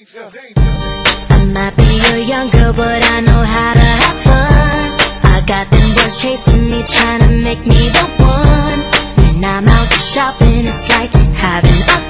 I might be a young girl, but I know how to have fun. I got them boys chasing me, trying to make me the one. When I'm out shopping, it's like having a